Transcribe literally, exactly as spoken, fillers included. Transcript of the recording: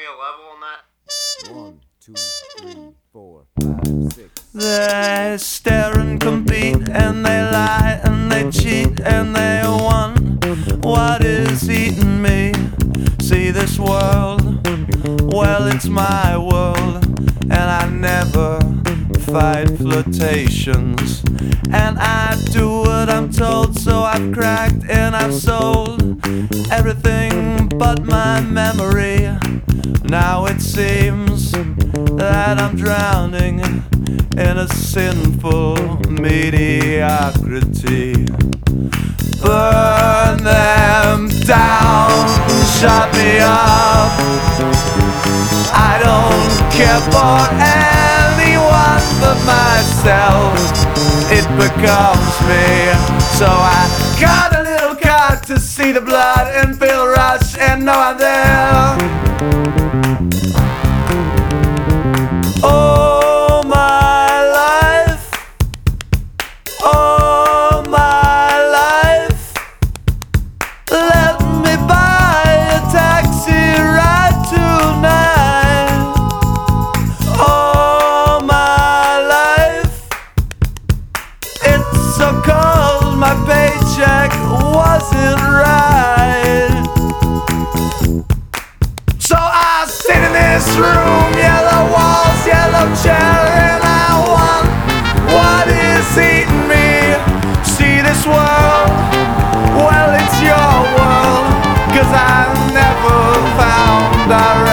a level on that? One, two, three, four, five, six. They stare and compete, and they lie and they cheat, and they wonder what is eating me. See this world, well it's my world, and I never fight flirtations, and I do what I'm told. So I've cracked and I've sold everything but my memory. Now it seems that I'm drowning in a sinful mediocrity. Burn them down, shut me up. I don't care for anyone but myself. It becomes me. So I got a little cock to see the blood and feel the rush and know I'm there. Oh my life, oh my life, let me buy a taxi ride tonight. Oh my life, it's so cold, my paycheck wasn't right. So I sit in this room, yellow walls, yellow chair, and I want what is eating me. See this world, well it's your world, 'cause I never found a